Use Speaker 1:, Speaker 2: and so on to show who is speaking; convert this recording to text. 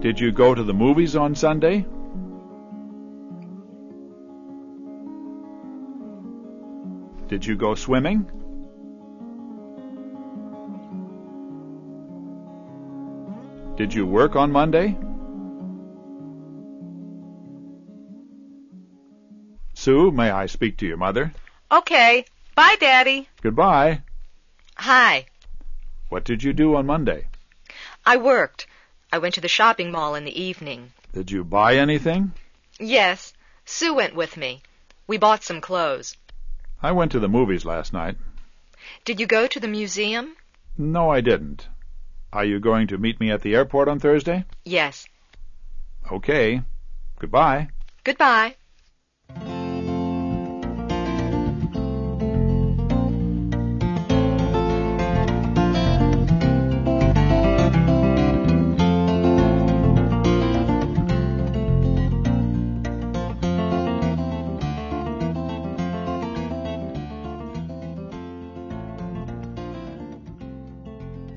Speaker 1: Did you go to the movies on Sunday? Did you go swimming? Did you work on Monday? Sue, may I speak to your mother?
Speaker 2: Okay. Bye, Daddy.
Speaker 1: Goodbye.
Speaker 2: Hi.
Speaker 1: What did you do on Monday?
Speaker 2: I worked. I went to the shopping mall in the evening.
Speaker 1: Did you buy anything?
Speaker 2: Yes. Sue went with me. We bought some clothes.
Speaker 1: I went to the movies last night.
Speaker 2: Did you go to the museum?
Speaker 1: No, I didn't. Are you going to meet me at the airport on Thursday?
Speaker 2: Yes.
Speaker 1: Okay. Goodbye.
Speaker 2: Goodbye.